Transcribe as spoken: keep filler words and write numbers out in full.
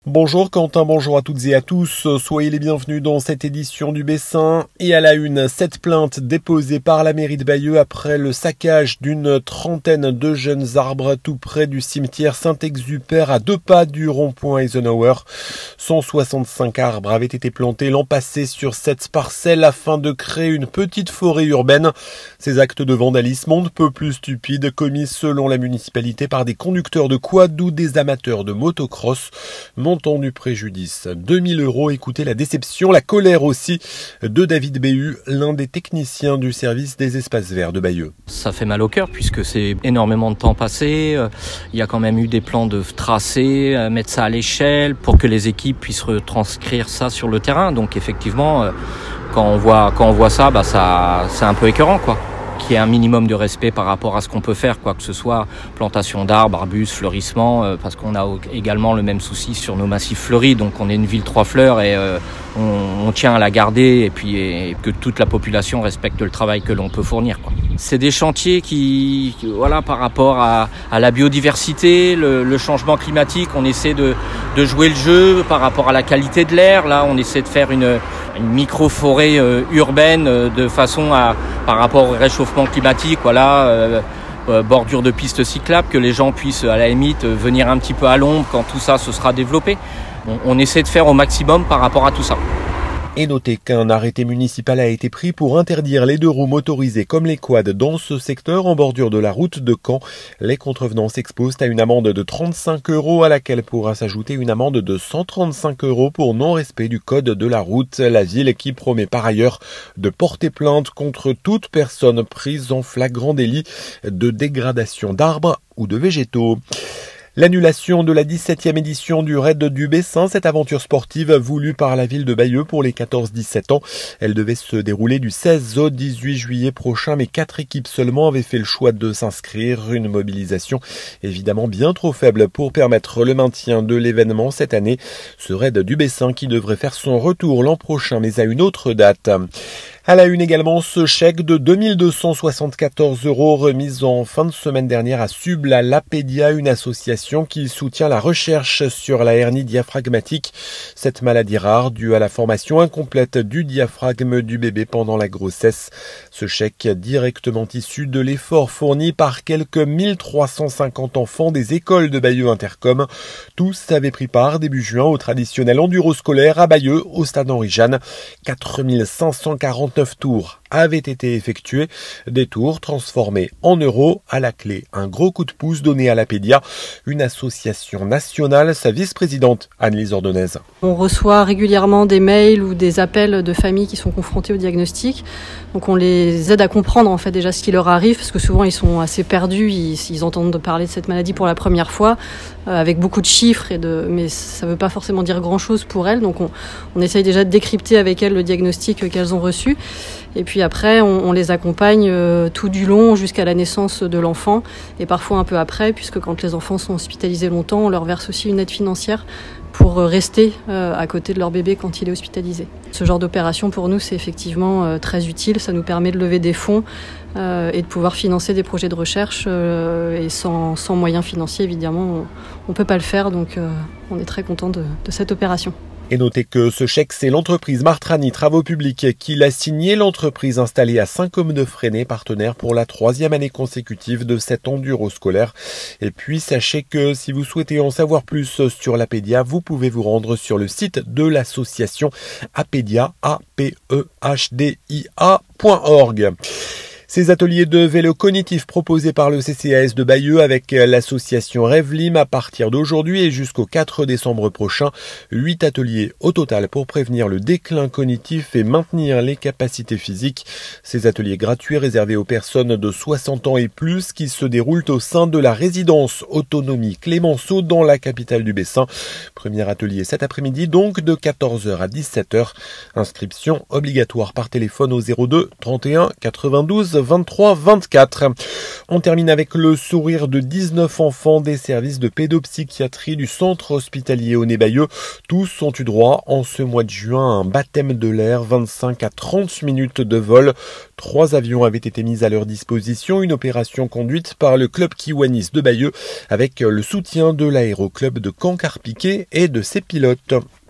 Bonjour Quentin, bonjour à toutes et à tous, soyez les bienvenus dans cette édition du Bessin. Et à la une, cette plainte déposée par la mairie de Bayeux après le saccage d'une trentaine de jeunes arbres tout près du cimetière Saint-Exupère à deux pas du rond-point Eisenhower. cent soixante-cinq arbres avaient été plantés l'an passé sur cette parcelle afin de créer une petite forêt urbaine. Ces actes de vandalisme un peu plus stupides commis selon la municipalité par des conducteurs de quad ou des amateurs de motocross. Montant du préjudice, deux mille euros. Écoutez la déception, la colère aussi de David Béhu, l'un des techniciens du service des espaces verts de Bayeux. Ça fait mal au cœur puisque c'est énormément de temps passé. Il y a quand même eu des plans de tracés, mettre ça à l'échelle pour que les équipes puissent retranscrire ça sur le terrain. Donc effectivement, quand on voit, quand on voit ça, bah ça, c'est un peu écœurant, quoi. Qu'il y ait un minimum de respect par rapport à ce qu'on peut faire, quoi que ce soit plantation d'arbres, arbustes, fleurissement, euh, parce qu'on a également le même souci sur nos massifs fleuris, donc on est une ville trois fleurs et euh, on, on tient à la garder et puis et que toute la population respecte le travail que l'on peut fournir, quoi. C'est des chantiers qui, voilà, par rapport à, à la biodiversité, le, le changement climatique, on essaie de, de jouer le jeu par rapport à la qualité de l'air. Là, on essaie de faire une, une micro-forêt euh, urbaine euh, de façon à, par rapport au réchauffement climatique, voilà, euh, euh, bordure de pistes cyclables, que les gens puissent à la limite venir un petit peu à l'ombre quand tout ça se sera développé. On, on essaie de faire au maximum par rapport à tout ça. Et notez qu'un arrêté municipal a été pris pour interdire les deux roues motorisées comme les quads dans ce secteur en bordure de la route de Caen. Les contrevenants s'exposent à une amende de trente-cinq euros à laquelle pourra s'ajouter une amende de cent trente-cinq euros pour non-respect du code de la route. La ville qui promet par ailleurs de porter plainte contre toute personne prise en flagrant délit de dégradation d'arbres ou de végétaux. L'annulation de la dix-septième édition du Raid du Bessin, cette aventure sportive voulue par la ville de Bayeux pour les quatorze dix-sept ans. Elle devait se dérouler du seize au dix-huit juillet prochain, mais quatre équipes seulement avaient fait le choix de s'inscrire. Une mobilisation évidemment bien trop faible pour permettre le maintien de l'événement cette année. Ce Raid du Bessin qui devrait faire son retour l'an prochain, mais à une autre date. À la une également, ce chèque de deux mille deux cent soixante-quatorze euros remis en fin de semaine dernière à Subla Lapédia, une association qui soutient la recherche sur la hernie diaphragmatique. Cette maladie rare due à la formation incomplète du diaphragme du bébé pendant la grossesse. Ce chèque directement issu de l'effort fourni par quelques mille trois cent cinquante enfants des écoles de Bayeux Intercom. Tous avaient pris part début juin au traditionnel enduro scolaire à Bayeux, au stade Henri-Jeanne. quatre mille cinq cent quarante-neuf tours avaient été effectués, des tours transformés en euros. À la clé, un gros coup de pouce donné à l'Apédia, une association nationale, sa vice-présidente Anne-Lise Ordonez. On reçoit régulièrement des mails ou des appels de familles qui sont confrontées au diagnostic. Donc on les aide à comprendre en fait déjà ce qui leur arrive, parce que souvent ils sont assez perdus, ils, ils entendent parler de cette maladie pour la première fois, euh, avec beaucoup de chiffres, et de, mais ça ne veut pas forcément dire grand-chose pour elles. Donc on, on essaye déjà de décrypter avec elles le diagnostic qu'elles ont reçu. Et puis après, on, on les accompagne euh, tout du long jusqu'à la naissance de l'enfant, et parfois un peu après, puisque quand les enfants sont hospitalisés longtemps, on leur verse aussi une aide financière pour rester euh, à côté de leur bébé quand il est hospitalisé. Ce genre d'opération, pour nous, c'est effectivement euh, très utile. Ça nous permet de lever des fonds euh, et de pouvoir financer des projets de recherche. Euh, et sans, sans moyens financiers, évidemment, on ne peut pas le faire. Donc, euh, on est très content de, de cette opération. Et notez que ce chèque, c'est l'entreprise Martrani Travaux Publics qui l'a signé, l'entreprise installée à Saint-Côme-de-Fresnay, partenaire pour la troisième année consécutive de cet enduro scolaire. Et puis, sachez que si vous souhaitez en savoir plus sur l'Apédia, vous pouvez vous rendre sur le site de l'association Apédia, A P E H D I A point org. Ces ateliers de vélo cognitif proposés par le C C A S de Bayeux avec l'association Revlim à partir d'aujourd'hui et jusqu'au quatre décembre prochain. Huit ateliers au total pour prévenir le déclin cognitif et maintenir les capacités physiques. Ces ateliers gratuits réservés aux personnes de soixante ans et plus qui se déroulent au sein de la résidence Autonomie Clémenceau dans la capitale du Bessin. Premier atelier cet après-midi donc de quatorze heures à dix-sept heures. Inscription obligatoire par téléphone au zéro deux trente et un quatre-vingt-douze vingt-trois vingt-quatre. On termine avec le sourire de dix-neuf enfants des services de pédopsychiatrie du centre hospitalier Aulnay-Bailleul. Tous ont eu droit en ce mois de juin à un baptême de l'air, vingt-cinq à trente minutes de vol. Trois avions avaient été mis à leur disposition, une opération conduite par le club Kiwanis de Bailleul avec le soutien de l'aéroclub de Caen-Carpiquet et de ses pilotes.